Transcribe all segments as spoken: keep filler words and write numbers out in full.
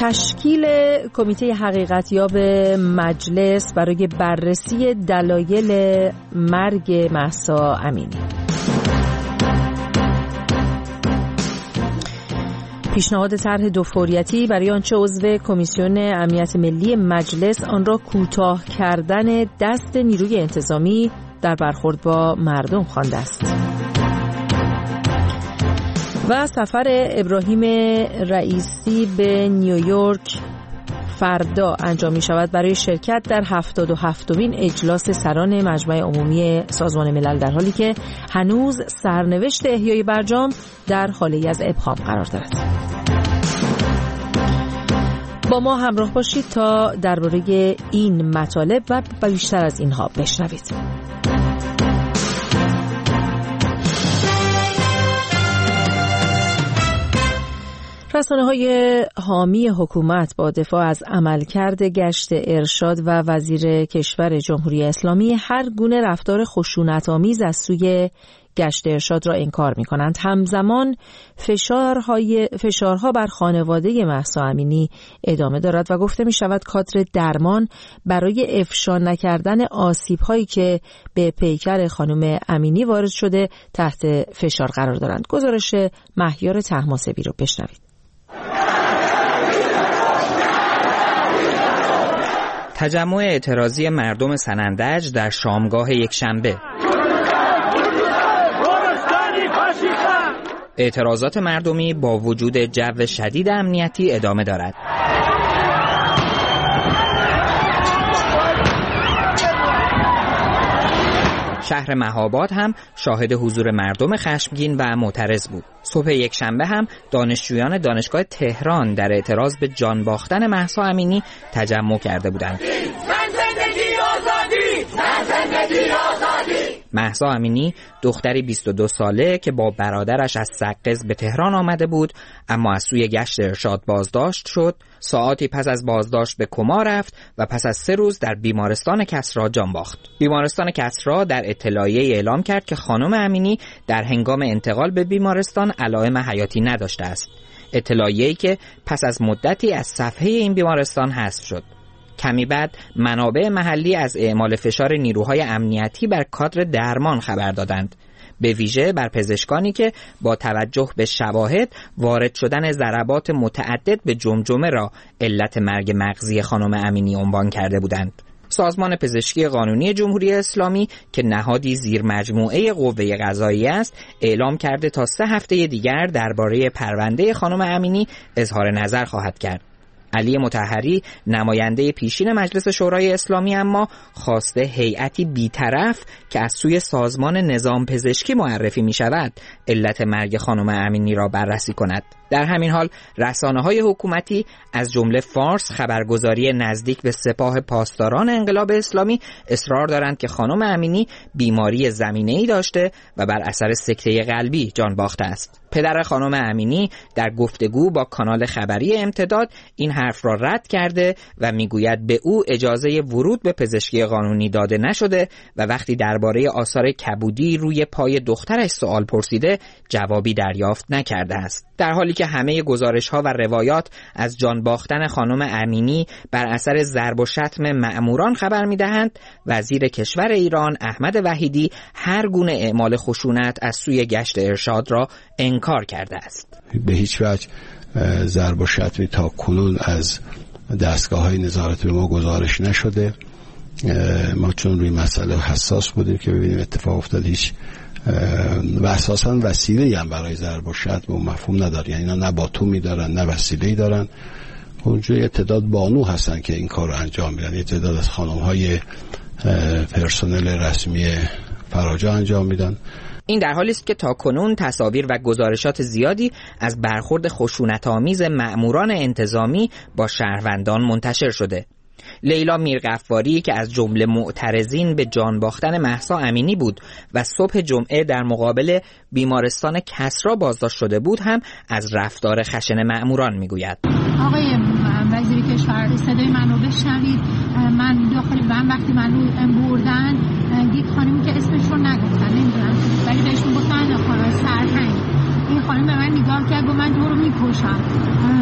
تشکیل کمیته حقیقتیاب مجلس برای بررسی دلایل مرگ مهسا امینی. پیشنهاد طرح دو فوریتی برای آنچه عضو کمیسیون امنیت ملی مجلس آن را کوتاه کردن دست نیروی انتظامی در برخورد با مردم خوانده است. و سفر ابراهیم رئیسی به نیویورک فردا انجام می شود برای شرکت در هفتاد و هفتمین اجلاس سران مجمع عمومی سازمان ملل، در حالی که هنوز سرنوشت احیای برجام در حالی از ابهام قرار دارد. با ما همراه باشید تا درباره این مطالب و بیشتر از اینها بشنوید. رسانه‌های حامی حکومت با دفاع از عملکرد گشت ارشاد و وزیر کشور جمهوری اسلامی هر گونه رفتار خشونت‌آمیز از سوی گشت ارشاد را انکار می‌کنند. همزمان فشارهای فشارها بر خانواده مهسا امینی ادامه دارد و گفته می‌شود کادر درمان برای افشا نکردن آسیب‌هایی که به پیکر خانم امینی وارد شده تحت فشار قرار دارند. گزارش مهیار طهماسبی رو بشنوید. تجمع اعتراضی مردم سنندج در شامگاه یکشنبه. اعتراضات مردمی با وجود جو شدید امنیتی ادامه دارد. شهر مهاباد هم شاهد حضور مردم خشمگین و معترض بود. صبح یکشنبه هم دانشجویان دانشگاه تهران در اعتراض به جان باختن مهسا امینی تجمع کرده بودند. مهسا امینی دختری بیست و دو ساله که با برادرش از سقز به تهران آمده بود، اما از سوی گشت ارشاد بازداشت شد. ساعاتی پس از بازداشت به کما رفت و پس از سه روز در بیمارستان کسری جان باخت. بیمارستان کسری در اطلاعیه اعلام کرد که خانم امینی در هنگام انتقال به بیمارستان علائم حیاتی نداشته است. اطلاعیه‌ای که پس از مدتی از صفحه این بیمارستان حذف شد. کمی بعد منابع محلی از اعمال فشار نیروهای امنیتی بر کادر درمان خبر دادند، به ویژه بر پزشکانی که با توجه به شواهد وارد شدن ضربات متعدد به جمجمه را علت مرگ مغزی خانم امینی عنوان کرده بودند. سازمان پزشکی قانونی جمهوری اسلامی که نهادی زیر مجموعه قوه قضاییه است، اعلام کرده تا سه هفته دیگر درباره پرونده خانم امینی اظهار نظر خواهد کرد. علی مطهری نماینده پیشین مجلس شورای اسلامی اما خواسته هیئتی بی‌طرف که از سوی سازمان نظام پزشکی معرفی می شود علت مرگ خانم امینی را بررسی کند. در همین حال رسانه‌های حکومتی از جمله فارس خبرگزاری نزدیک به سپاه پاسداران انقلاب اسلامی اصرار دارند که خانم امینی بیماری زمینه‌ای داشته و بر اثر سکته قلبی جان باخته است. پدر خانم امینی در گفتگو با کانال خبری امتداد این حرف را رد کرده و میگوید به او اجازه ورود به پزشکی قانونی داده نشده و وقتی درباره آثار کبودی روی پای دخترش سوال پرسیده جوابی دریافت نکرده است. در حالی که همه گزارش‌ها و روایات از جان باختن خانم امینی بر اثر ضرب و شتم مأموران خبر می‌دهند، وزیر کشور ایران احمد وحیدی هر گونه اعمال خشونت از سوی گشت ارشاد را انکار کرده است. به هیچ وجه ضرب و شتمی تا کنون از دستگاه‌های نظارت به ما گزارش نشده. ما چون روی مسئله حساس بودیم که ببینیم اتفاق افتاد، هیچ و اساساً وسیله‌ای هم برای ضرب و شتم و مفهوم نداره. یعنی اینا نه باتومی دارن نه وسیله‌ای دارن. اونجوری تعداد بانو هستن که این کار رو انجام میدن. تعداد از خانم‌های پرسنل رسمی فراجا انجام میدن. این در حالی است که تاکنون تصاویر و گزارشات زیادی از برخورد خشونت‌آمیز مأموران انتظامی با شهروندان منتشر شده. لیلا میرغفاری که از جمله معترضین به جان باختن مهسا امینی بود و صبح جمعه در مقابل بیمارستان کسری بازداشت شده بود هم از رفتار خشن مأموران میگوید. آقای وزیر کشور، صدای منو بشنوید. من داخل من وقتی منو بردن یک خانمی که اسمش رو نگفتن، نمیدونم ولی بهش گفتن خانم سرهنگ. این خانم به من نگاه کرد و من تو رو میکشم.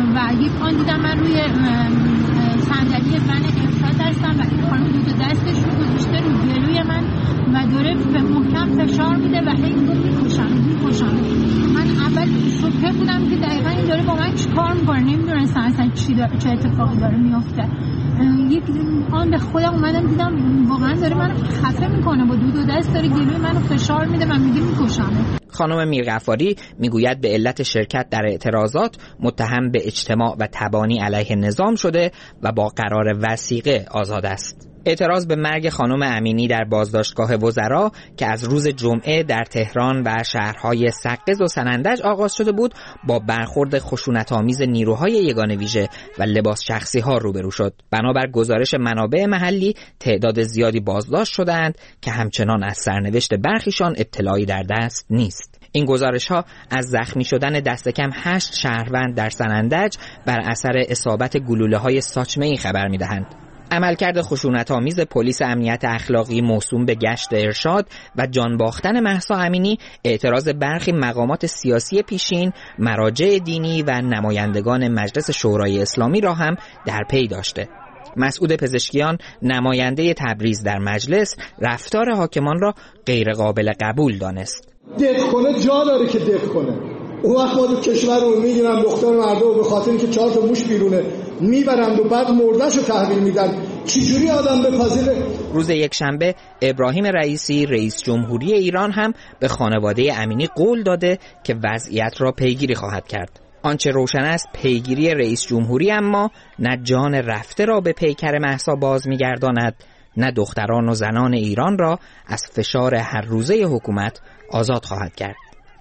و یک آن دیدم من روی صندلی ون ارشاد هستم و این خانم دو دستش رو گذاشته رو گلوی من و داره به محکم فشار میده و هی میکشم میکشم. من اول شوکه بودم که دقیقا این داره با من چیکار میکنه، نمیدونستم اصلا چی داره، چه اتفاقی داره میفته. یک آن به خودم اومدم دیدم واقعا داره من خفه میکنه، با دو دو دست داره گلوی منو فشار میده و میگه میکشم. خانم میرغفاری میگوید به علت شرکت در اعتراضات متهم به اجتماع و تبانی علیه نظام شده و با قرار وثیقه آزاد است. اعتراض به مرگ خانم امینی در بازداشتگاه وزرا که از روز جمعه در تهران و شهرهای سقز و سنندج آغاز شده بود، با برخورد خشونت‌آمیز نیروهای یگان ویژه و لباس شخصی ها روبرو شد. بنابر گزارش منابع محلی تعداد زیادی بازداشت شدند که همچنان از سرنوشت برخیشان اطلاعی در دست نیست. این گزارش‌ها از زخمی شدن دست کم هشت شهروند در سنندج بر اثر اصابت گلوله‌های ساچمه‌ای خبر می‌دهند. عملکرد خشونت‌آمیز پلیس امنیت اخلاقی موسوم به گشت ارشاد و جان باختن مهسا امینی اعتراض برخی مقامات سیاسی پیشین، مراجع دینی و نمایندگان مجلس شورای اسلامی را هم در پی داشته. مسعود پزشکیان، نماینده تبریز در مجلس، رفتار حاکمان را غیر قابل قبول دانست. دق کنه جا داره که دق کنه. اون وقت ما تو کشور رو میگیرن دختر مردم به خاطر اینکه چهار تا موش بیرونه میبرند و بعد مرده‌شو رو تحویل میدن. چجوری آدم بپذیره؟ روز یک شنبه ابراهیم رئیسی رئیس جمهوری ایران هم به خانواده امینی قول داده که وضعیت را پیگیری خواهد کرد. آنچه روشن است پیگیری رئیس جمهوری اما نه جان رفته را به پیکر مهسا باز میگرداند، نه دختران و زنان ایران را از فشار هر روزه حکومت آزاد خواهد کرد.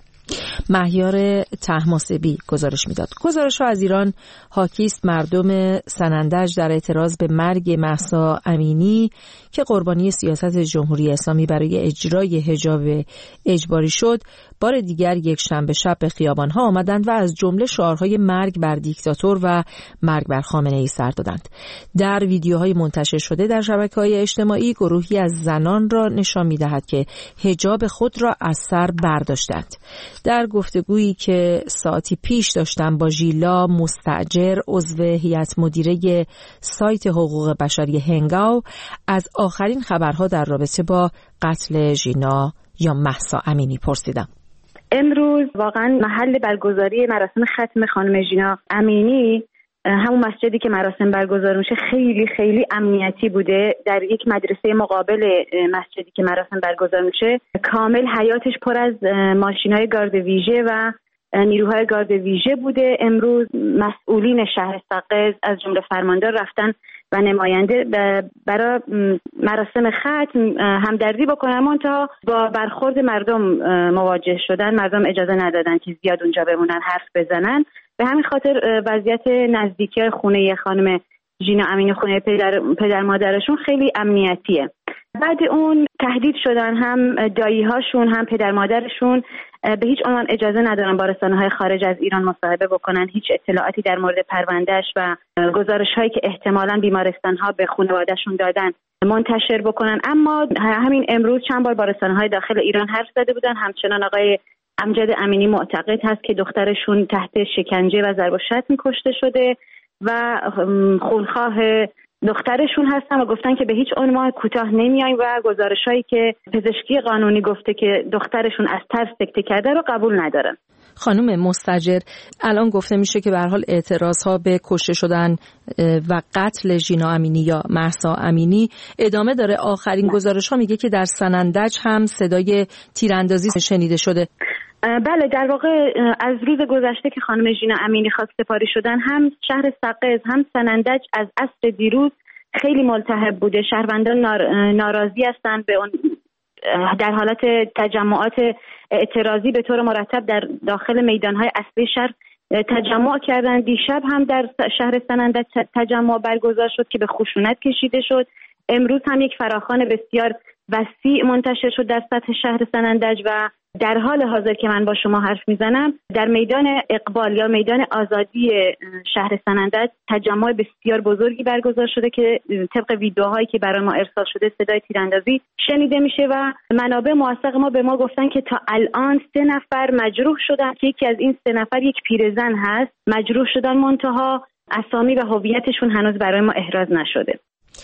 مهیار طهماسبی گزارش میداد. گزارش ها از ایران حاکی است مردم سنندج در اعتراض به مرگ مهسا امینی که قربانی سیاست جمهوری اسلامی برای اجرای حجاب اجباری شد، بار دیگر یک شنبه شب به خیابان ها آمدند و از جمله شعارهای مرگ بر دیکتاتور و مرگ بر خامنه ای سر دادند. در ویدیوهای منتشر شده در شبکه‌های اجتماعی گروهی از زنان را نشان می‌دهد که حجاب خود را از سر برداشتند. در گفتگویی که ساعتی پیش داشتم با ژیلا مستاجر، عضو هیئت مدیره سایت حقوق بشری هنگاو، از آخرین خبرها در رابطه با قتل ژینا یا مهسا امینی پرسیدم. امروز واقعا محل برگزاری مراسم ختم خانم ژینا امینی همون مسجدی که مراسم برگزار میشه خیلی خیلی امنیتی بوده. در یک مدرسه مقابل مسجدی که مراسم برگزار میشه کامل حیاتش پر از ماشینای گارد ویژه و نیروهای گارد ویژه بوده. امروز مسئولین شهر سقز از جمله فرماندار رفتن و نماینده برای مراسم ختم همدردی بکنن، منتها با برخورد مردم مواجه شدن. مردم اجازه ندادن که زیاد اونجا بمونن حرف بزنن. به همین خاطر وضعیت نزدیکی خونه خانم ژینا امینی، خونه پدر پدر مادرشون خیلی امنیتیه. بعد اون تهدید شدن، هم دایی هاشون هم پدر مادرشون به هیچ عنوان اجازه ندارن با رسانه‌های خارج از ایران مصاحبه بکنن، هیچ اطلاعاتی در مورد پروندهش و گزارش‌هایی که احتمالاً بیمارستان‌ها به خانواده‌شون دادن منتشر بکنن. اما همین امروز چند بار با رسانه‌های داخل ایران حرف زده بودن. همچنان آقای امجد امینی معتقد هست که دخترشون تحت شکنجه و ضرب و شتم کشته شده و خونخواه دخترشون هستن و گفتن که به هیچ عنوان کوتاه نمیایم و گزارشایی که پزشکی قانونی گفته که دخترشون از ترس سکته کرده رو قبول ندارن. خانم مستاجر، الان گفته میشه که به هر حال اعتراضها به کشته شدن و قتل ژینا امینی یا مهسا امینی ادامه داره. آخرین گزارش‌ها میگه که در سنندج هم صدای تیراندازی شنیده شده. بله، در واقع از روز گذشته که خانم ژینا امینی خاک سپاری شدن هم شهر سقز هم سنندج از عصر دیروز خیلی ملتهب بوده. شهروندان ناراضی هستند، به اون در حالت تجمعات اعتراضی به طور مرتب در داخل میدانهای اصلی شهر تجمع کردند. دیشب هم در شهر سنندج تجمع برگزار شد که به خشونت کشیده شد. امروز هم یک فراخوان بسیار وسیع منتشر شد در سطح شهر سنندج و در حال حاضر که من با شما حرف میزنم در میدان اقبال یا میدان آزادی شهر سنندج تجمع بسیار بزرگی برگزار شده که طبق ویدیوهایی که برای ما ارسال شده صدای تیراندازی شنیده میشه و منابع موثق ما به ما گفتن که تا الان سه نفر مجروح شدن که یکی از این سه نفر یک پیرزن هست مجروح شدن، منتها اسامی و هویتشون هنوز برای ما احراز نشده.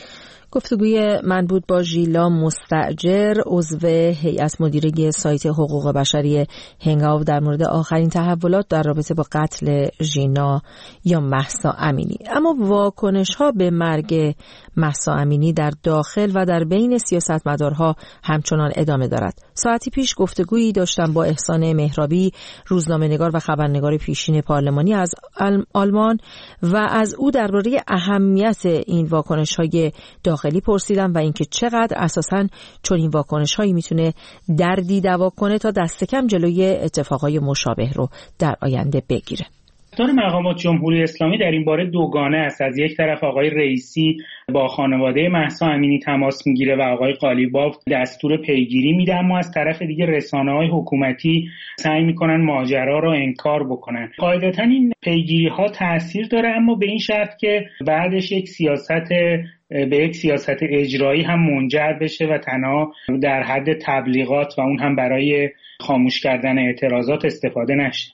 گفتگوی من بود با ژیلا مستاجر، عضو هیئت مدیره سایت حقوق بشری هنگاو در مورد آخرین تحولات در رابطه با قتل ژینا یا مهسا امینی. اما واکنش‌ها به مرگ مهسا امینی در داخل و در بین سیاستمدارها همچنان ادامه دارد. ساعتی پیش گفتگویی داشتم با احسان مهرابی، روزنامه‌نگار و خبرنگار پیشین پارلمانی از آلمان و از او درباره اهمیت این واکنش‌های داخلی پرسیدم و اینکه چقدر اساساً چون این واکنش‌هایی میتونه دردی دوا کنه تا دست کم جلوی اتفاقای مشابه رو در آینده بگیره. رفتار مقامات جمهوری اسلامی در این باره دوگانه است. از یک طرف آقای رئیسی با خانواده مهسا امینی تماس میگیره و آقای قالیباف دستور پیگیری میده، اما از طرف دیگه رسانه‌های حکومتی سعی میکنن ماجرا رو انکار بکنن. قاعدتاً این پیگیری ها تاثیر داره، اما به این شرط که بعدش یک سیاست به یک سیاست اجرایی هم منجر بشه و تنها در حد تبلیغات و اون هم برای خاموش کردن اعتراضات استفاده نشه.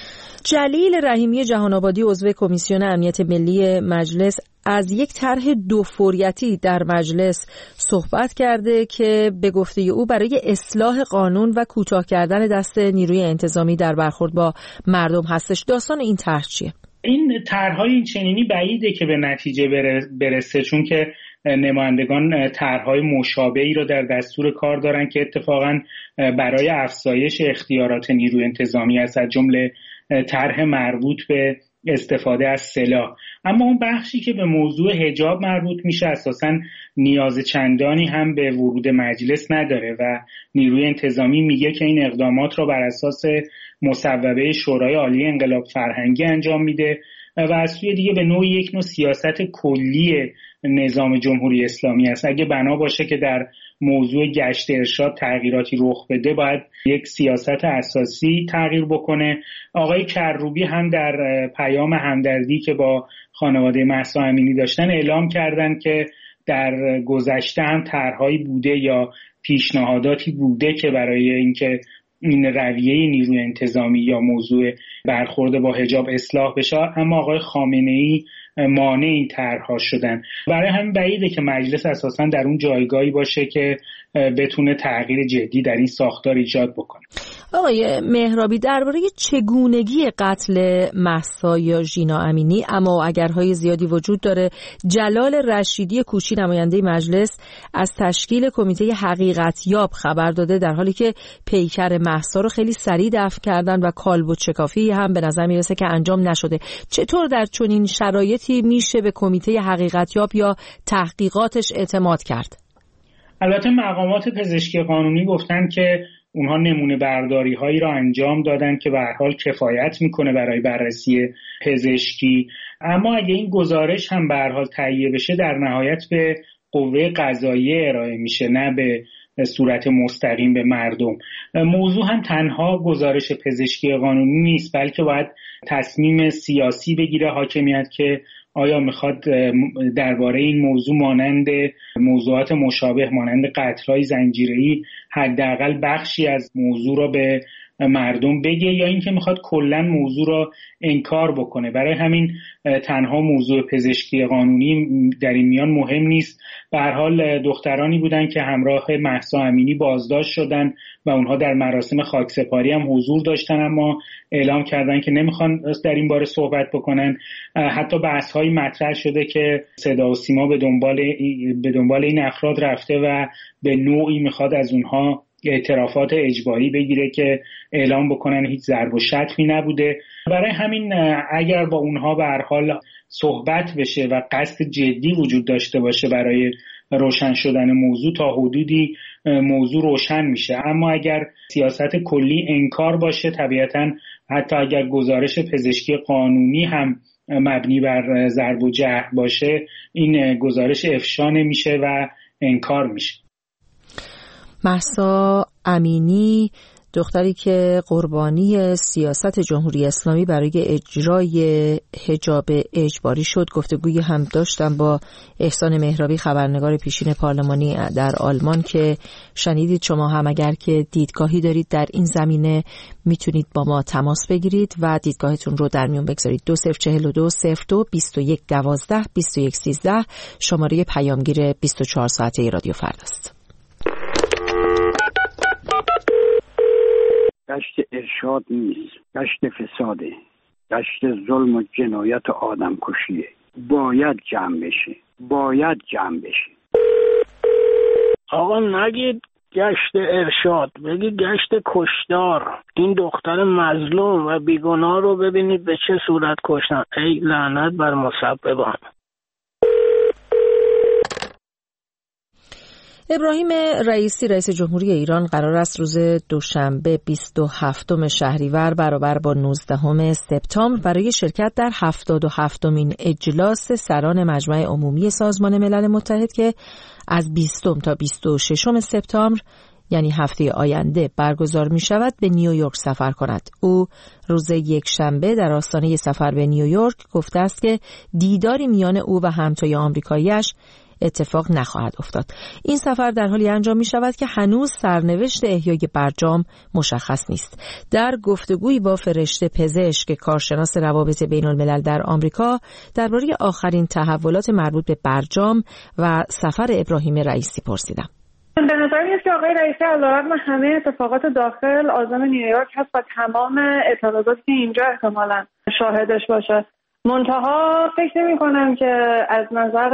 جلیل رحیمی جهان‌آبادی عضو کمیسیون امنیت ملی مجلس از یک طرح دو فوریتی در مجلس صحبت کرده که به گفته او برای اصلاح قانون و کوتاه کردن دست نیروی انتظامی در برخورد با مردم هستش. داستان این طرح چیه؟ این طرح‌های این چنینی بعیده که به نتیجه برسه، چون که نمایندگان طرح‌های مشابهی رو در دستور کار دارن که اتفاقاً برای افزایش اختیارات نیروی انتظامی است، از جمله طرح مربوط به استفاده از سلاح. اما اون بخشی که به موضوع حجاب مربوط میشه اساساً نیاز چندانی هم به ورود مجلس نداره و نیروی انتظامی میگه که این اقدامات را بر اساس مصوبه شورای عالی انقلاب فرهنگی انجام میده و از سوی دیگه به نوعی یک نوع سیاست کلی نظام جمهوری اسلامی است. اگه بنا باشه که در موضوع گشت ارشاد تغییراتی رخ بده، باید یک سیاست اساسی تغییر بکنه. آقای کروبی هم در پیام همدردی که با خانواده مهسا امینی داشتن اعلام کردن که در گذشته هم طرحهایی بوده یا پیشنهاداتی بوده که برای اینکه این رویه نیروی انتظامی یا موضوع برخورد با حجاب اصلاح بشه، اما آقای خامنه‌ای مانع این طرح‌ها شدن. برای همین بعیده که مجلس اساساً در اون جایگاهی باشه که بتونه تغییر جدی در این ساختار ایجاد بکنه. آقای مهرابی، درباره چگونگی قتل مهسا یا ژینا امینی اما اگرهای زیادی وجود داره. جلال رشیدی کوچی نماینده مجلس از تشکیل کمیته حقیقتیاب خبر داده، در حالی که پیکر مهسا رو خیلی سریع دفن کردن و کالبد شکافی هم به نظر میرسه که انجام نشده. چطور در چنین شرایطی میشه به کمیته حقیقتیاب یا تحقیقاتش اعتماد کرد؟ البته مقامات پزشکی قانونی گفتن که اونها نمونه برداری هایی را انجام دادن که به هر حال کفایت میکنه برای بررسی پزشکی، اما اگه این گزارش هم به هر حال تهیه بشه در نهایت به قوه قضاییه ارائه میشه، نه به صورت مستقیم به مردم. موضوع هم تنها گزارش پزشکی قانونی نیست، بلکه باید تصمیم سیاسی بگیره حاکمیت که آیا میخواد درباره این موضوع مانند موضوعات مشابه مانند قتل‌های زنجیره‌ای حداقل بخشی از موضوع را به مردم بگه، یا اینکه میخواد کلا موضوع را انکار بکنه. برای همین تنها موضوع پزشکی قانونی در این میان مهم نیست. به هر حال دخترانی بودن که همراه مهسا امینی بازداشت شدن و اونها در مراسم خاکسپاری هم حضور داشتن، اما اعلام کردن که نمیخوان در این باره صحبت بکنن. حتی بحث‌هایی مطرح شده که صدا و سیما به دنبال به دنبال این افراد رفته و به نوعی میخواد از اونها اعترافات اجباری بگیره که اعلام بکنن هیچ ضرب و شتمی نبوده. برای همین اگر با اونها به هر حال صحبت بشه و قصد جدی وجود داشته باشه برای روشن شدن موضوع، تا حدودی موضوع روشن میشه. اما اگر سیاست کلی انکار باشه، طبیعتاً حتی اگر گزارش پزشکی قانونی هم مبنی بر ضرب و جرح باشه، این گزارش افشا نمیشه و انکار میشه. مهسا امینی دختری که قربانی سیاست جمهوری اسلامی برای اجرای حجاب اجباری شد. گفتگوی هم داشتم با احسان مهرابی، خبرنگار پیشین پارلمانی در آلمان، که شنیدید. شما هم اگر که دیدگاهی دارید در این زمینه میتونید با ما تماس بگیرید و دیدگاهتون رو در میون بگذارید. دو صفر چهل و دو صفر دو بیست و یک دوازده بیست و یک سیزده شماره پیامگیر بیست و چهار ساعته رادیو فردا است. گشت ارشاد نیست، گشت فساده، گشت ظلم و جنایت و آدم کشیه. باید جمع بشه، باید جمع بشه. آقا نگید گشت ارشاد، بگید گشت کشتار. این دختر مظلوم و بیگناه رو ببینید به چه صورت کشتن. ای لعنت بر مسببان. ابراهیم رئیسی رئیس جمهوری ایران قرار است روز دوشنبه بیست و هفتم شهریور برابر با نوزدهم سپتامبر برای شرکت در هفتاد و هفتمین اجلاس سران مجمع عمومی سازمان ملل متحد که از بیستم تا بیست و ششم سپتامبر یعنی هفته آینده برگزار می شود به نیویورک سفر کند. او روز یک شنبه در آستانه سفر به نیویورک گفته است که دیداری میان او و همتای آمریکایی‌اش اتفاق نخواهد افتاد. این سفر در حالی انجام می شود که هنوز سرنوشت احیای برجام مشخص نیست. در گفتگویی با فرشته پزشک، کارشناس روابط بین الملل در آمریکا، درباره آخرین تحولات مربوط به برجام و سفر ابراهیم رئیسی پرسیدم. به نظر میاد که آقای رئیسی علیرغم همه اتفاقات داخل عازم نیویورک هست و تمام اعتراضاتی که اینجا احتمالاً شاهدش باشه. منتها فکر نمی کنم که از نظر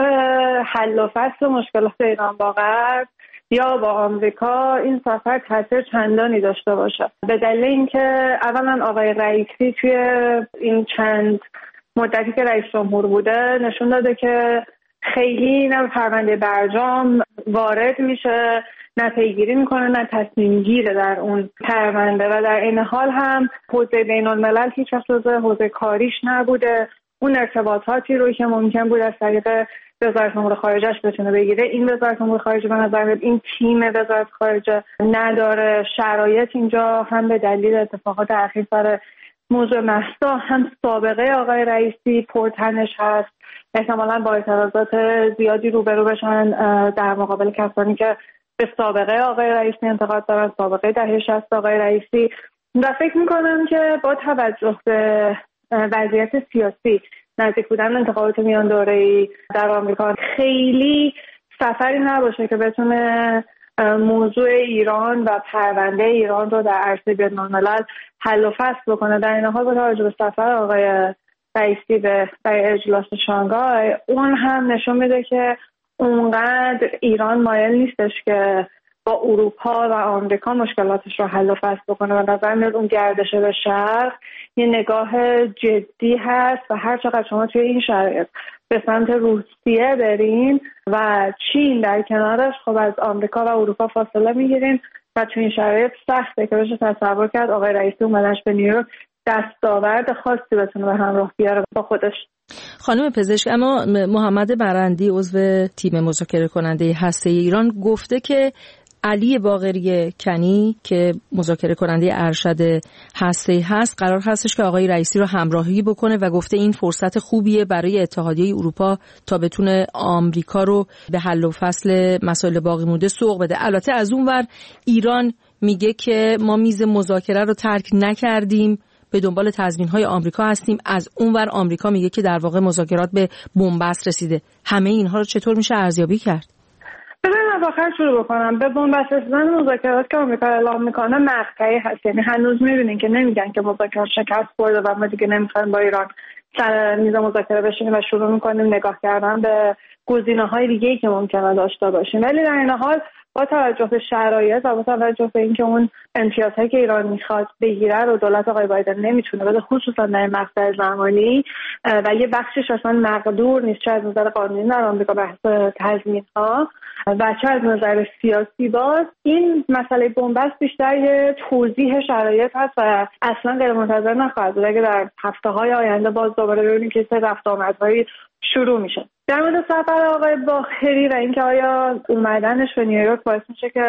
حل و فصل مشکلات ایران با غرب یا با آمریکا این سفر تاثیر چندانی داشته باشه، به دلیل اینکه اولا آقای رئیسی توی این چند مدتی که رئیس جمهور بوده نشون داده که خیلی نه پرونده برجام وارد میشه، نه پیگیری میکنه، نه تصمیم گیره در اون پرونده و در این حال هم حوزه بین الملل هیچ وقت حوزه کاریش نبوده. اون ارتباطاتی رو که ممکن بود از طریق وزارت امور خارجه‌اش بتونه بگیره، این وزارت امور خارجه به نظر میاد این تیم وزارت خارجه نداره. شرایط اینجا هم به دلیل اتفاقات اخیر سر موضوع مهسا هم سابقه آقای رئیسی پرتنش هست، احتمالاً با اعتراضات زیادی روبرو بشن در مقابل کسانی که به سابقه آقای رئیسی انتقاد دارن، سابقه دهه شصت آقای رئیسی. و فکر میکنم که با توجه به وضعیت سیاسی، نزدیک بودن انتخابات میان دوره‌ای در آمریکا، خیلی سفری نباشه که بتونه موضوع ایران و پرونده ایران رو در عرصه بین‌الملل حل و فصل بکنه. در این حال با توجه به سفر آقای رئیسی به اجلاس شانگهای، اون هم نشون میده که اونقدر ایران مایل نیستش که با اروپا و آمریکا مشکلاتش رو حل و فصل بکنه و نظر میاد اون گردشه به شرق یه نگاه جدی هست و هر چقدر شما توی این شرایط به سمت روسیه برین و چین در کنارش، خب از آمریکا و اروپا فاصله میگیرین و توی این شرایط سخته که بشه تصور کرد آقای رئیسی اومدنش به نیویورک دستاورد خاصی بتونه به همراه بیاره با خودش. خانم پزشک، اما محمد برندی عضو تیم مذاکره کننده هسته‌ای ایران گفته که علی باقری کنی که مذاکره کننده ارشد هسته‌ای هست قرار هستش که آقای رئیسی رو همراهی بکنه و گفته این فرصت خوبیه برای اتحادیه اروپا تا بتونه آمریکا رو به حل و فصل مسائل باقی مونده سوق بده. البته از اون ور ایران میگه که ما میز مذاکره رو ترک نکردیم، به دنبال تضمین‌های آمریکا هستیم. از اونور آمریکا میگه که در واقع مذاکرات به بنبست رسیده. همه اینها رو چطور میشه ارزیابی کرد؟ بذارید از آخر شروع بکنم. به بنبست رسیدن مذاکرات که آمریکا اعلام میکنه مقطعی هست، یعنی هنوز میبینین که نمیگن که مذاکرات شکست خورده و ما دیگه نمیخوایم با ایران سر میز مذاکره بشینیم و شروع میکنیم نگاه کردن به گزینه‌های دیگه‌ای که ممکنه داشته باشیم. ولی در این حال با توجه به شرایط و با توجه به اینکه اون امتیازهایی که ایران میخواد بگیره رو دولت آقای بایدن نمیتونه بده، خصوصا در مقطع زمانی و یه بخشش اصلا مقدور نیست، چه از نظر قانونی در آمریکا بحث تضمین‌ها و چه از نظر سیاسی، باز این مسئله بنبست بیشتر یه توضیح شرایط هست و اصلا غیر منتظر نخواهد بود اگه در هفته‌های آینده باز دوباره ببینیم که سه رفت آمدهایی شروع میشه. در مورد سفر آقای باقری و اینکه آیا اومدنش به نیویورک باعث میشه که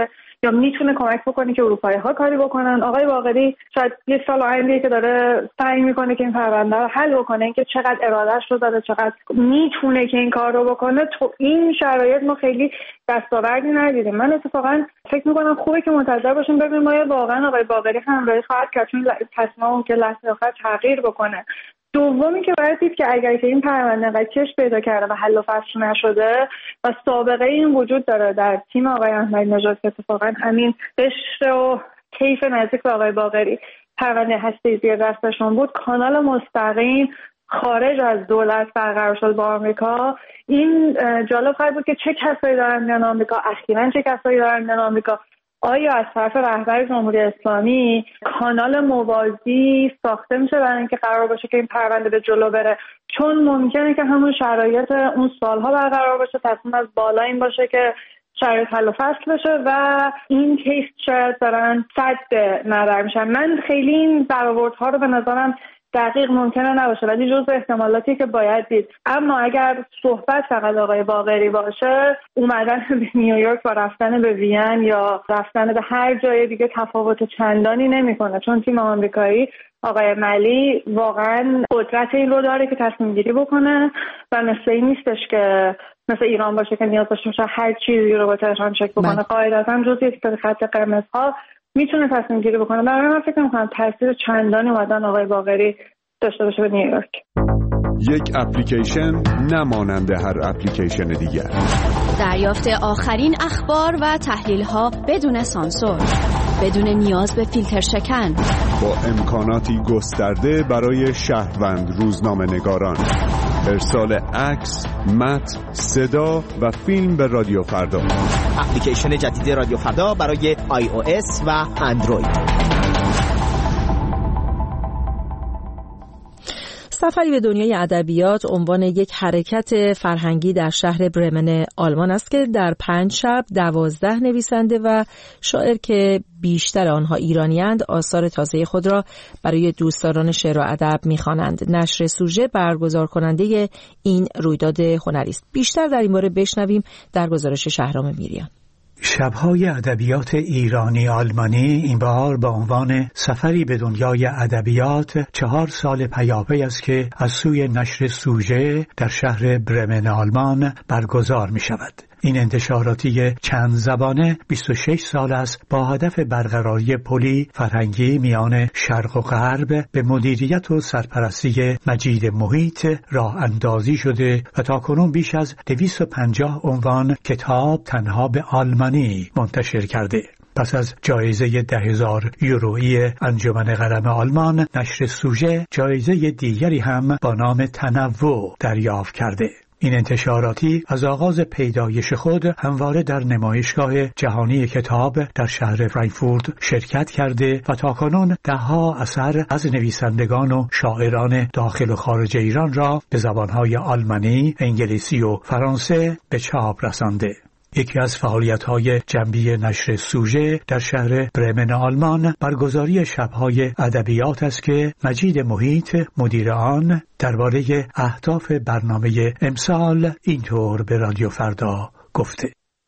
یا میتونه کمک بکنه که اروپایی ها کاری بکنن. آقای باقری شاید یک سال آینده که داره سعی میکنه که این پرونده رو حل بکنه، اینکه چقدر ارادهش رو داره، چقدر میتونه که این کار رو بکنه، تو این شرایط ما خیلی دستاوردی ندیدیم. من اتفاقا فکر میکنم خوبه که منتظر باشیم ببینیم ما واقعا آقای باقری همراهی خواهد کرد، چون تصمیم اون که لحظه آخر تغییر بکنه. دومی که باید دید که اگر که این پرونده انقدر کش پیدا کرده و حل و فصل نشده و سابقه این وجود داره در تیم آقای احمدی نژاد که اتفاقا همین قشر و کیف نزدیک به آقای باقری پرونده هسته‌ای زیر دستشون بود، کانال مستقیم خارج از دولت برقرار شد با آمریکا، این جالب خواهد بود که چه کسایی دارن میان آمریکا، اخیراً چه کسایی دارن میان آمریکا. آیا از طرف رهبر جمهوری اسلامی کانال موازی ساخته میشه برای اینکه قرار باشه که این پرونده به جلو بره؟ چون ممکنه که همون شرایط اون سالها برقرار باشه، تصمیم از بالا این باشه که شرایط حل و فصل بشه و این کیس شاید دارن صد نظر میشن. من خیلی این برآوردها رو به نظرم دقیق ممکنه نباشه، ولی جزو احتمالاتی که باید دید. اما اگر صحبت فقط آقای باقری باشه، اومدن به نیویورک و رفتن به وین یا رفتن به هر جای دیگه تفاوت چندانی نمیکنه، چون تیم آمریکایی آقای ملی واقعا قدرت این رو داره که تصمیم گیری بکنه و مثل این نیستش که مثل ایران باشه که نیاز داشته باشه هر چیزی رو با تهران چک بکنه. قاعدتا جزو یک خط قرمزها میتونه تصمیم گیری بکنه. برای من فکر می‌کنم تاثیر چندانی اومدن آقای باقری داشته باشه به نیویورک. یک اپلیکیشن نمانند هر اپلیکیشن دیگر. دریافت آخرین اخبار و تحلیل‌ها بدون سانسور، بدون نیاز به فیلتر شکن، با امکاناتی گسترده برای شهروند روزنامه‌نگاران. ارسال عکس، متن، صدا و فیلم به رادیو فردا. اپلیکیشن جدید رادیو فردا برای آی او اس و اندروید. سفری به دنیای ادبیات عنوان یک حرکت فرهنگی در شهر برمن آلمان است که در پنج شب دوازده نویسنده و شاعر که بیشتر آنها ایرانی‌اند آثار تازه خود را برای دوستداران شعر و ادب می‌خوانند. نشر سوژه برگزار کننده این رویداد هنری است. بیشتر در این باره بشنویم در گزارش شهرام میریان. شب‌های ادبیات ایرانی آلمانی این بار با عنوان سفری به دنیای ادبیات چهار سال پیاپی است که از سوی نشر سوژه در شهر برمن آلمان برگزار می شود. این انتشاراتی چند زبانه بیست و شش سال است با هدف برقراری پلی فرهنگی میان شرق و غرب به مدیریت و سرپرستی مجید محیط راه اندازی شده و تاکنون بیش از دویست و پنجاه عنوان کتاب تنها به آلمانی منتشر کرده. پس از جایزه ده هزار یورویی انجمن قلم آلمان، نشر سوژه جایزه دیگری هم با نام تنوع دریافت کرده. این انتشاراتی از آغاز پیدایش خود همواره در نمایشگاه جهانی کتاب در شهر فرانکفورت شرکت کرده و تاکنون ده‌ها اثر از نویسندگان و شاعران داخل و خارج ایران را به زبانهای آلمانی، انگلیسی و فرانسه به چاپ رسانده. یکی از فعالیت‌های جنبی نشر سوژه در شهر برمن آلمان برگزاری شب‌های ادبیات است که مجید محیط مدیر آن درباره اهداف برنامه امسال اینطور به رادیو فردا گفته.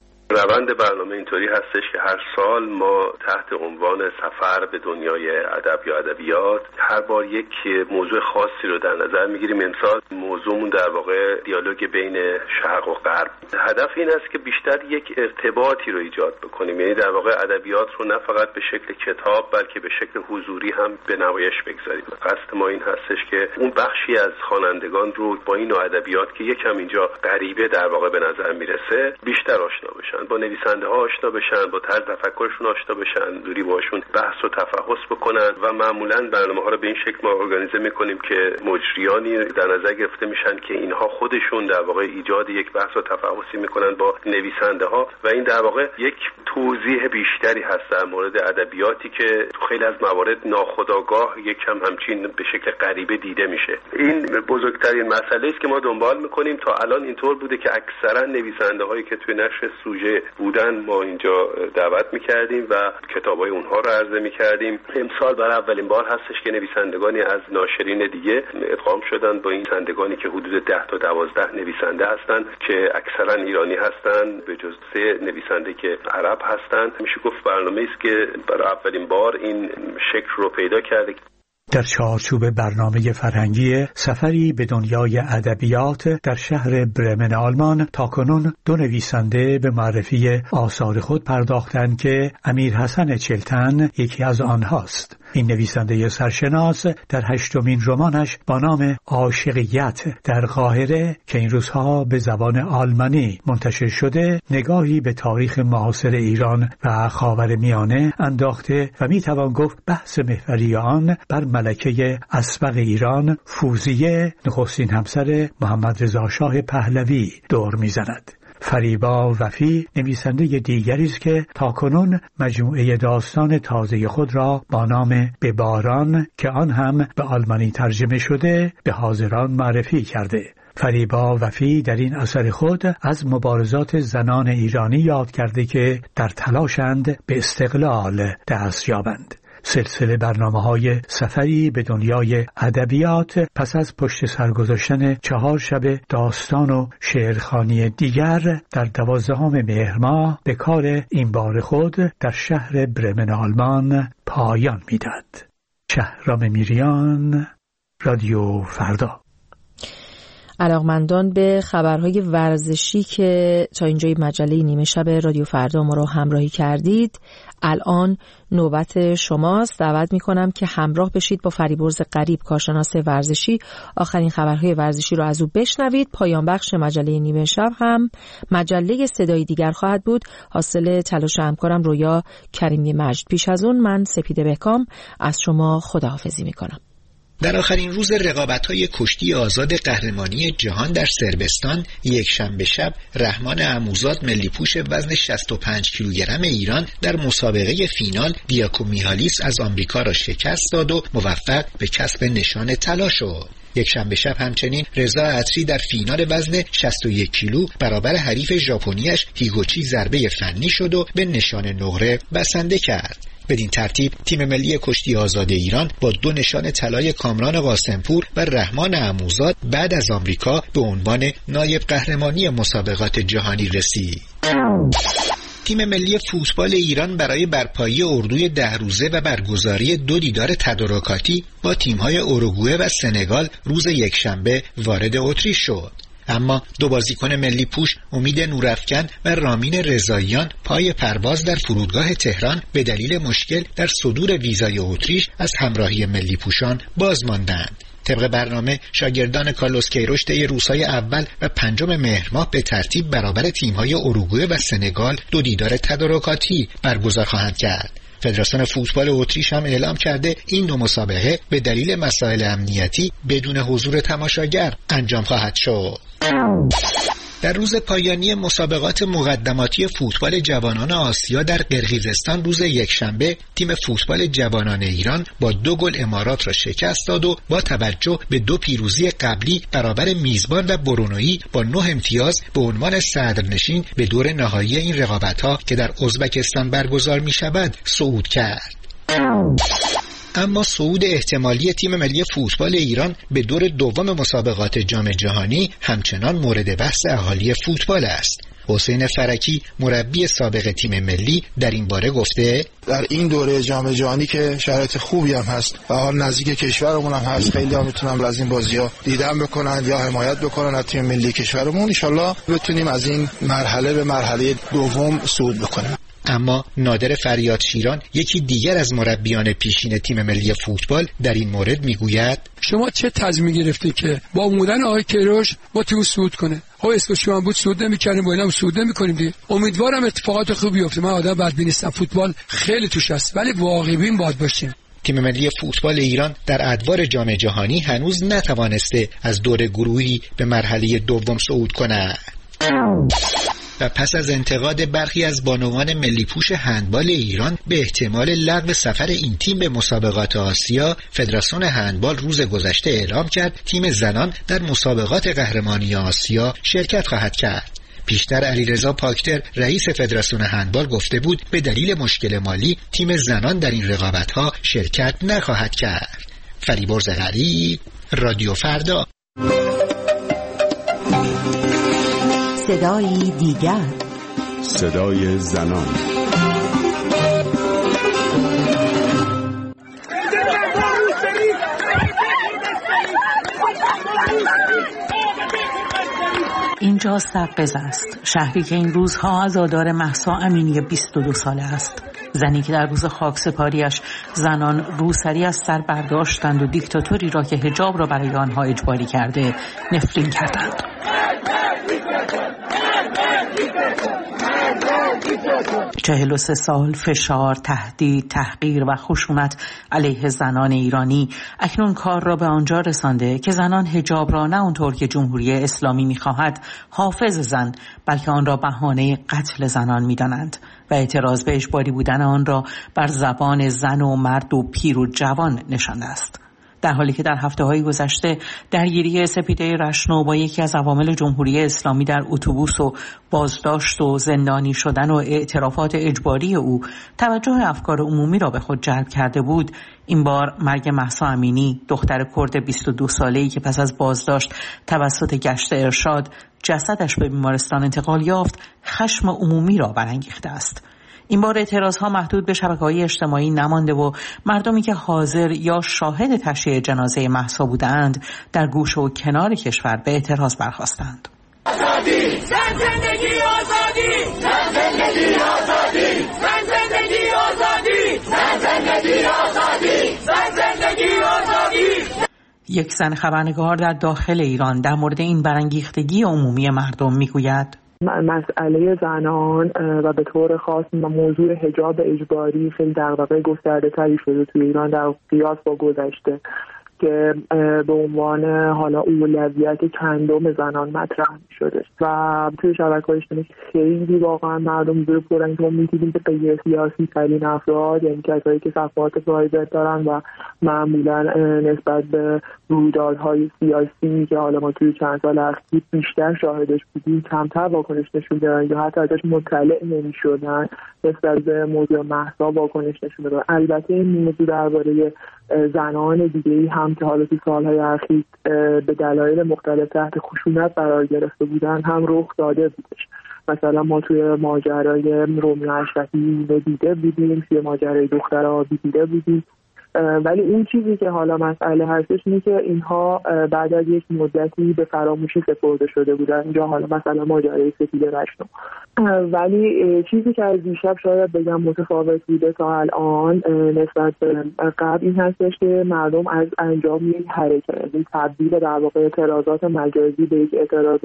روند برنامه اینطوری هستش که هر سال ما تحت عنوان سفر به دنیای ادب یا ادبیات هر بار یک موضوع خاصی رو در نظر میگیریم. امسال موضوعمون در واقع دیالوگ بین شرق و غرب. هدف این است که بیشتر یک ارتباطی رو ایجاد بکنیم، یعنی در واقع ادبیات رو نه فقط به شکل کتاب بلکه به شکل حضوری هم به نمایش بگذاریم. قصد ما این هستش که اون بخشی از خوانندگان رو با این نوع ادبیات که یکم اینجا غریبه در واقع به نظر میرسه بیشتر آشنا بشن، با نویسنده ها آشنا بشن، با طرز تفکرشون آشنا بشن، دوری باشون بحث و تفحص بکنن و معمولا برنامه ها رو به این شکل ما ارگانیزه میکنیم که مجریانی در نظر گرفته میشن که اینها خودشون در واقع ایجاد یک بحث و تفحصی میکنن با نویسنده ها و این در واقع یک توضیح بیشتری هست در مورد ادبیاتی که تو خیلی از موارد ناخودآگاه یکم همچین به شکل غریبه دیده میشه. این بزرگترین مسئله است که ما دنبال میکنیم. تا الان اینطور بوده که اکثرا نویسنده هایی که توی نشر سوژه سوژه بودن ما اینجا دعوت میکردیم و کتابای اونها رو عرضه میکردیم. امسال برای اولین بار هستش که نویسندگانی از ناشرین دیگه ادغام شدن با این نویسندگانی که حدود ده تا دوازده نویسنده هستن که اکثرا ایرانی هستن به جز سه نویسنده که عرب هستن. میشه گفت برنامه‌ای است که برای اولین بار این شکل رو پیدا کرده. در چارچوب برنامه فرهنگی سفری به دنیای ادبیات در شهر برمن آلمان تاکنون دو نویسنده به معرفی آثار خود پرداختند که امیر حسن چلتن یکی از آنهاست. این نویسنده سرشناس در هشتمین رمانش با نام عاشقیت در قاهره که این روزها به زبان آلمانی منتشر شده نگاهی به تاریخ معاصر ایران و خاورمیانه انداخته و میتوان گفت بحث محوری آن بر ملکه اسبق ایران فوزیه نخستین همسر محمد رضا شاه پهلوی دور میزند. فریبا وفی نویسنده دیگری است که تاکنون مجموعه داستان تازه خود را با نام به باران که آن هم به آلمانی ترجمه شده به حاضران معرفی کرده. فریبا وفی در این اثر خود از مبارزات زنان ایرانی یاد کرده که در تلاشند به استقلال دست یابند. سلسله برنامه‌های سفری به دنیای ادبیات پس از پشت سر گذاشتن چهار شب داستان و شعرخوانی دیگر در دوازدهم مهر ماه به کار این بار خود در شهر برمن آلمان پایان می‌دهد. شهرام میریان، رادیو فردا. علاقمندان به خبرهای ورزشی که تا اینجای مجله نیمه شب رادیو فردا ما رو همراهی کردید، الان نوبت شماست. دعوت میکنم که همراه بشید با فریبرز قریب، کارشناس ورزشی، آخرین خبرهای ورزشی رو از او بشنوید. پایان بخش مجله نیمه شب هم مجله صدای دیگر خواهد بود، حاصل تلاش همکارم رویا کریمی مجد. پیش از اون من سپیده بهکام از شما خداحافظی میکنم. در آخرین روز رقابت‌های کشتی آزاد قهرمانی جهان در صربستان یک شنبه شب رحمان عموزاد ملی پوش وزن شصت و پنج کیلوگرم ایران در مسابقه فینال دیاکو میهالیس از آمریکا را شکست داد و موفق به کسب نشان طلا شد. یک شنبه شب همچنین رضا عطری در فینال وزن شصت و یک کیلو برابر حریف ژاپنیش هیگوچی ضربه فنی شد و به نشان نقره بسنده کرد. بدین ترتیب تیم ملی کشتی آزاد ایران با دو نشان طلای کامران قاسمپور و رحمان عموزاد بعد از آمریکا به عنوان نایب قهرمانی مسابقات جهانی رسید. تیم ملی فوتبال ایران برای برپایی اردوی ده روزه و برگزاری دو دیدار تدارکاتی با تیم‌های اوروگوئه و سنگال روز یکشنبه وارد اتریش شد. اما دو بازیکن ملی پوش امید نورافکن و رامین رضاییان پای پرواز در فرودگاه تهران به دلیل مشکل در صدور ویزای اتریش از همراهی ملی پوشان باز ماندند. طبق برنامه شاگردان کارلوس کیروش طی روزهای اول و پنجم مهر ماه به ترتیب برابر تیم‌های اوروگوئه و سنگال دو دیدار تدارکاتی برگزار خواهند کرد. فدراسیون فوتبال اتریش هم اعلام کرده این دو مسابقه به دلیل مسائل امنیتی بدون حضور تماشاگر انجام خواهد شد. در روز پایانی مسابقات مقدماتی فوتبال جوانان آسیا در قرقیزستان روز یکشنبه تیم فوتبال جوانان ایران با دو گل امارات را شکست داد و با توجه به دو پیروزی قبلی برابر میزبان و برونویی با نه امتیاز به عنوان صدرنشین به دور نهایی این رقابت‌ها که در ازبکستان برگزار می‌شود صعود کرد. اما صعود احتمالی تیم ملی فوتبال ایران به دور دوم مسابقات جام جهانی همچنان مورد بحث اهالی فوتبال است. حسین فرکی مربی سابق تیم ملی در این باره گفته در این دوره جام جهانی که شرایط خوبی هم هست و حال نزدیک کشورمون هم هست، خیلی ها میتونن از این بازی‌ها دیدن بکنن یا حمایت بکنن از تیم ملی کشورمون. ان شاءالله بتونیم از این مرحله به مرحله دوم صعود بکنیم. اما نادر فریاد شیران یکی دیگر از مربیان پیشین تیم ملی فوتبال در این مورد میگوید شما چه تصمیمی گرفتید که با اومدن آقای کیروش ما تو صعود کنه؟ ها اسمش هم بود صعود نمی‌کردیم، با اینم صعود نمی‌کنیم دیگه. امیدوارم اتفاقات خوبی بیفته. من آدم بدبین نیستم، فوتبال خیلی توش هست، ولی واقعی بین باید باشیم. تیم ملی فوتبال ایران در ادوار جام جهانی هنوز نتوانسته از دور گروهی به مرحله دوم صعود کند. و پس از انتقاد برخی از بانوان ملی پوش هندبال ایران به احتمال لغو سفر این تیم به مسابقات آسیا، فدراسیون هندبال روز گذشته اعلام کرد تیم زنان در مسابقات قهرمانی آسیا شرکت خواهد کرد. پیشتر علیرضا پاکتر رئیس فدراسیون هندبال گفته بود به دلیل مشکل مالی تیم زنان در این رقابت‌ها شرکت نخواهد کرد. فریبرز غریب، رادیو فردا. صدای دیگر، صدای زنان. اینجا سقز است، شهری که این روزها عزادار مهسا امینی بیست و دو ساله است. زنی که در روز خاکسپاریش زنان روسری از سر برداشتند و دیکتاتوری را که حجاب را برای آنها اجباری کرده نفرین کردند. چهل و سه سال فشار، تهدید، تحقیر و خشونت علیه زنان ایرانی اکنون کار را به آنجا رسانده که زنان حجاب را نه اونطور که جمهوری اسلامی می‌خواهد حافظ زن، بلکه آن را بهانه قتل زنان می‌دانند و اعتراض به اجباری بودن آن را بر زبان زن و مرد و پیر و جوان نشانده است. در حالی که در هفته‌های گذشته درگیری سپیده رشنو با یکی از عوامل جمهوری اسلامی در اتوبوس و بازداشت و زندانی شدن و اعترافات اجباری او توجه افکار عمومی را به خود جلب کرده بود، این بار مرگ مهسا امینی، دختر کرد بیست و دو ساله‌ای که پس از بازداشت توسط گشت ارشاد جسدش به بیمارستان انتقال یافت، خشم عمومی را برانگیخته است. این بار اعتراضها محدود به شبکه‌های اجتماعی نمانده و مردمی که حاضر یا شاهد تشییع جنازه مهسا بودند در گوشه و کنار کشور به اعتراض برخاستند. آزادی، زن زندگی آزادی، زن زندگی آزادی، زن زندگی آزادی، زن زندگی آزادی، زن زندگی آزادی. یک زن خبرنگار در داخل ایران در مورد این برانگیختگی عمومی مردم میگوید: مسئله زنان و به طور خاص موضوع حجاب اجباری خیلی دغدغه گسترده تری شده توی ایران در قیاس با گذشته که به عنوان حالا اولویت کندم زنان مطرح شده و توی شبکه‌های اجتماعی خیلی واقعا مردم زیر پرن که ما می‌دیدیم که غیر سیاسی ترین افراد، یعنی کسایی که صفحات پرایوت دارن و معمولا نسبت به رویدادهای سیاسی که حالا ما توی چند سال اخیر بیشتر شاهدش بودیم کمتر واکنش نشون دادن یا حتی ازش مطلع نمی‌شدن، نسبت به موضوع مهسا واکنش نشون دادن. البته این موضوع درباره زنان دیگه‌ای هم که حالا تو سالهای اخیر به دلایل مختلف تحت خشونت قرار گرفته بودن هم رخ داده بودش. مثلا ما توی ماجرای رومیو اشرفی رو دیده بودیم، توی ماجرای دختر آبی دیده بودیم، ولی اون چیزی که حالا مسئله هستش اینه که اینها بعد از یک مدتی به فراموشی سپرده شده بودن. اینجا حالا مثلا ماجرای سپیده رشنو، ولی چیزی که از دیشب شاید بگم متفاوت بوده تا الان نسبت به قبل این هستش که مردم از انجام یک حرکت، این تبدیل در واقع اعتراضات مجازی به یک اعتراض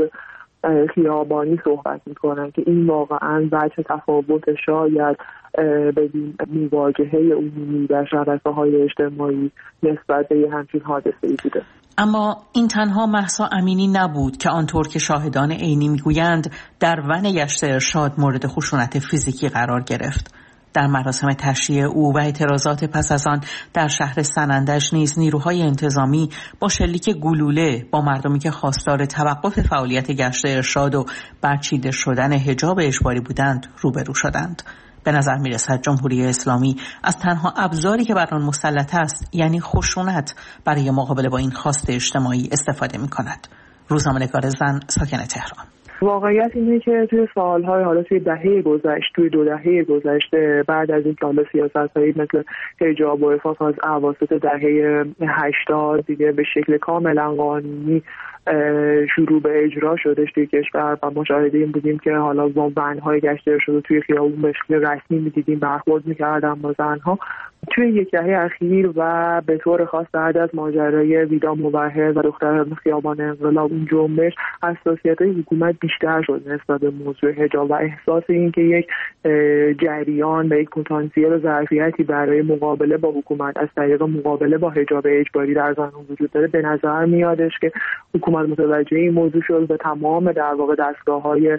خیابانی صحبت میکنن که این واقعا وجه تفاوت شاید بدین مواجهه عمومی در شبکه‌های اجتماعی نسبت به همچین حادثه‌ای بوده. اما این تنها مهسا امینی نبود که آنطور که شاهدان عینی میگویند در ون گشت ارشاد مورد خشونت فیزیکی قرار گرفت. در مراسم تشییع او و اعتراضات پس از آن در شهر سنندج نیز نیروهای انتظامی با شلیک گلوله با مردمی که خواستار توقف فعالیت گشت ارشاد و برچیده شدن حجاب اجباری بودند روبرو شدند. به نظر میرسد جمهوری اسلامی از تنها ابزاری که بر آن مسلط است، یعنی خشونت، برای مقابله با این خواست اجتماعی استفاده می‌کند. روزنامه‌نگار زن ساکن تهران: واقعیت اینه که توی سالهای حالا توی دهه گذشته توی دو دهه گذشته بعد از اینکه حالا سیاست‌هایی مثل حجاب و عفاف از اواسط دهه هشتاد دیگه به شکل کاملا قانونی شروع به اجرا شدش توی کشور و مشاهده این بودیم که حالا با زن‌های گشت ارشاد توی خیابون به شکل رسمی می‌دیدیم برخورد می‌کردن با زن‌ها. توی یک دهه اخیر و به طور خاص بعد از ماجرای ویدا موحد و دختر خیابان انقلاب، اون جنبش حساسیت‌های حکومت بیشتر شد نسبت به موضوع حجاب و احساس این که یک جریان و یک پتانسیل و ظرفیتی برای مقابله با حکومت از طریق مقابله با حجاب اجباری در زنان وجود داره. به نظر میادش که حکومت متوجه این موضوع شد و تمام در واقع دستگاه‌های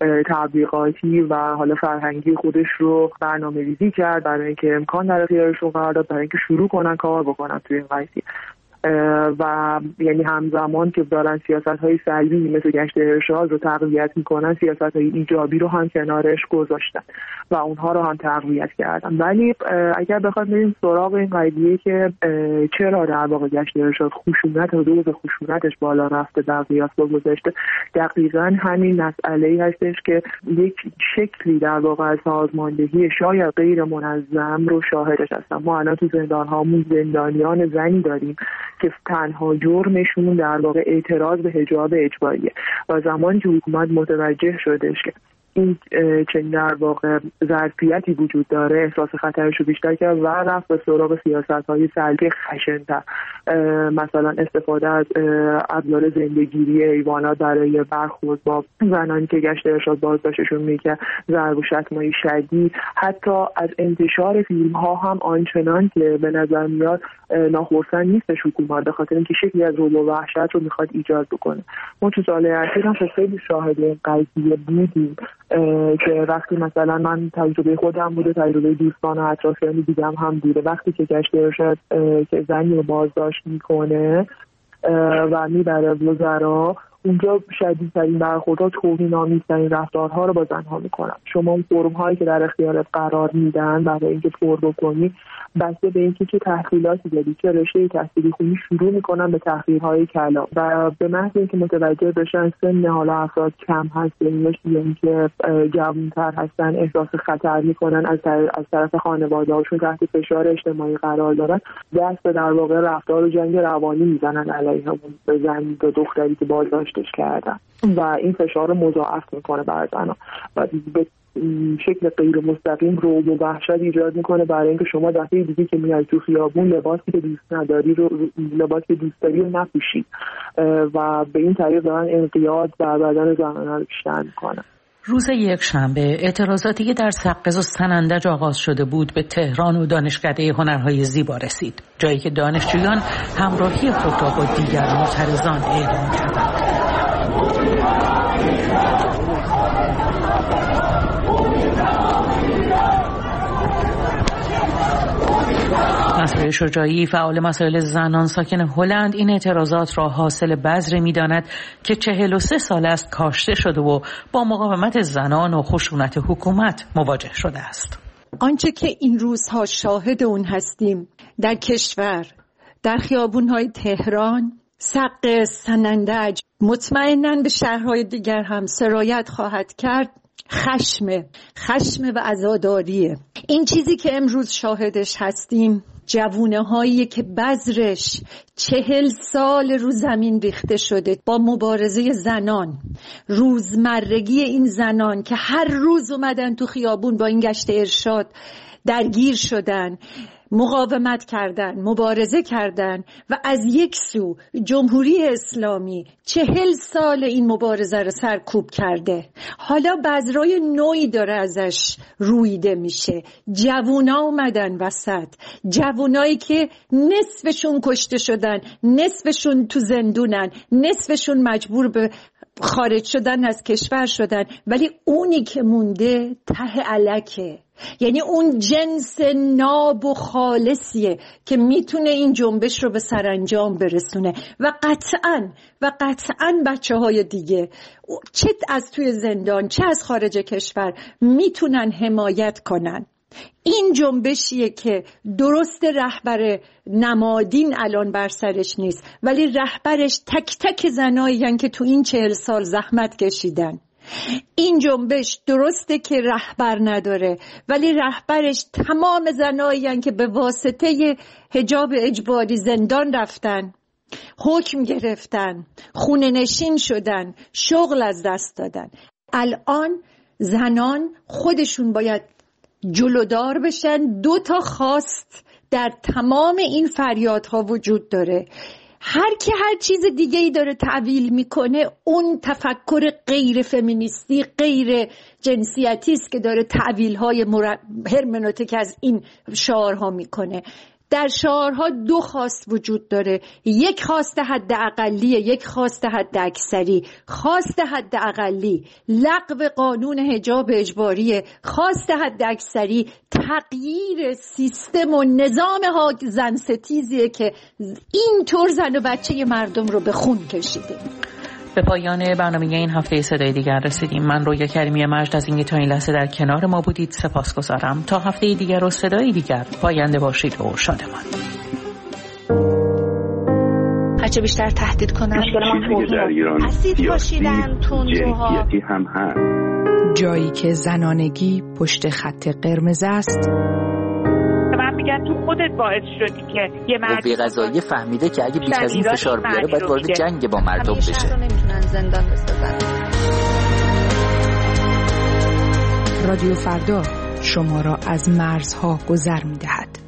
تبلیغاتی و حالا فرهنگی خودش رو برنامه‌ریزی کرد برای اینکه امکان در اختیارشون قرار داد برای اینکه شروع کنن کار بکنن توی این قضیه. و یعنی همزمان که دارن سیاست‌های سلبی مثل گشت ارشاد رو تقویت میکنن، سیاست‌های ایجابی رو هم کنارش گذاشتن و اونها رو هم تقویت کردن. ولی اگر بخواد بریم سراغ این قضیه که چرا در واقع گشت ارشاد خشونت و دوز خشونتش بالا رفته در قیاس با گذشته، دقیقاً همین مسئله‌ای هستش که یک شکلی در واقع از سازماندهی شاید غیر منظم رو شاهدش هستم. ما الان تو زندان‌هامون زندانیان زنی داریم که تنها جرمشون در واقع اعتراض به حجاب اجباریه و زمانی که حکومت متوجه شدش که این چنین در واقع ظرفیتی وجود داره، احساس خطرش رو بیشتر کرد و رفت به سراغ سیاست‌های سلبی خشن‌تر، مثلا استفاده از ابزار زندگیری حیوانات برای برخورد با زنانی که گشت ارشاد بازداشتشون میکرد، ضرب و شتم‌های شدید، حتی از انتشار فیلم‌ها هم آنچنان که به نظر میاد ناخرسند نیستش حکومت، به خاطر اینکه شکلی از رعب و وحشت رو میخواد ایجاد بکنه. ما تو سال اخیر هم خیلی شاهد این قضیه بودیم که وقتی مثلا من تجربه خودم بوده، تجربه دوستان و اطرافیان دیدم هم بوده، وقتی که گشت ارشاد که زنی رو بازداشت میکنه و میبره وزرا، اونجا شدیدترین برخوردها، توهین‌آمیزترین رفتارها رو با زنها میکنن. شما اون فرم‌هایی که در اختیارت قرار میدن برای اینکه پر بکنی، بسته به اینکه چه تحصیلاتی داری، چه رشته تحصیلی خونی، شروع میکنن به تحقیرهای کلام و به محض اینکه متوجه بشن سن حالا افراد کم هست، یعنی اینکه جوان‌تر هستن، احساس خطر میکنن، از طرف از طرف خانواده‌هاشون تحت فشار اجتماعی قرار دارن، دست به در واقع رفتار و جنگ روانی میزنن علیه اون زن و دختری که بازداشتش کردن و این فشار رو مضاعف میکنه بر زنها و به شکل غیر مستقیم رعب و وحشت ایجاد میکنه برای اینکه شما دفعه دیگه که میای تو خیابون لباسی که دوست نداری رو لباسی که دوست داری رو نپوشی و به این طریق دارن انقیاد بر بدن زنانه رو بیشتر میکنن. روز یک شنبه اعتراضاتی که در سقز و سنندج آغاز شده بود به تهران و دانشکده هنرهای زیبا رسید، جایی که دانشجویان همراهی خود را با دیگر معترضان اعلام کردند. مسئول شجاعی، فعال مسائل زنان ساکن هلند، این اعتراضات را حاصل بذری می‌داند که چهل و سه سال است کاشته شده و با مقاومت زنان و خشونت حکومت مواجه شده است. آنچه که این روزها شاهد اون هستیم در کشور، در خیابون‌های تهران، سقز، سنندج، مطمئناً به شهرهای دیگر هم سرایت خواهد کرد، خشم خشم و عزاداریه. این چیزی که امروز شاهدش هستیم جوونه هایی که بذرش چهل سال رو زمین ریخته شده با مبارزه زنان، روزمرگی این زنان که هر روز اومدن تو خیابون با این گشت ارشاد درگیر شدن، مقاومت کردن، مبارزه کردن و از یک سو جمهوری اسلامی چهل سال این مبارزه رو سرکوب کرده. حالا بذرای نوعی داره ازش رویده میشه. جوونا اومدن وسط، جوونایی که نصفشون کشته شدن، نصفشون تو زندونن، نصفشون مجبور به خارج شدن از کشور شدن، ولی اونی که مونده ته الکه، یعنی اون جنس ناب و خالصیه که میتونه این جنبش رو به سرانجام برسونه و قطعاً و قطعاً بچه های دیگه چه از توی زندان چه از خارج کشور میتونن حمایت کنن. این جنبشیه که درست رهبر نمادین الان بر سرش نیست، ولی رهبرش تک تک زنایین که تو این چهل سال زحمت کشیدن. این جنبش درسته که رهبر نداره، ولی رهبرش تمام زنایین که به واسطه حجاب اجباری زندان رفتن، حکم گرفتن، خونه نشین شدن، شغل از دست دادن. الان زنان خودشون باید جلودار بشن. دو تا خواست در تمام این فریادها وجود داره. هر کی هر چیز دیگه ای داره تعویل میکنه، اون تفکر غیر فمینیستی، غیر جنسیتی است که داره تعویل های مر... هرمنوتیک از این شعارها میکنه. در شعارها دو خواست وجود داره، یک خواست حد اقلیه، یک خواست حد اکثری. خواست حد اقلی لغو قانون حجاب اجباریه، خواست حد اکثری تغییر سیستم و نظام ها زن ستیزیه که اینطور زن و بچه مردم رو به خون کشیده. به پایان برنامه این هفته صدای دیگر رسیدیم. من رویا کریمی مجد از اینکه تا این لحظه در کنار ما بودید سپاسگزارم. تا هفته دیگر و صدای دیگر پاینده باشید و شادمان. هرچه بیشتر تهدید کنن اسید پاشیدن تندروها هم هست. جایی که زنانگی پشت خط قرمز است. من میگم تو خودت باعث شدی که یه مرد قوه قضاییه فهمیده که اگه بیش از این فشار بیاره باید وارد جنگ با مردم بشه. همیشه نمیتونن زندان بسازن. رادیو فردا شما را از مرزها گذر میدهد.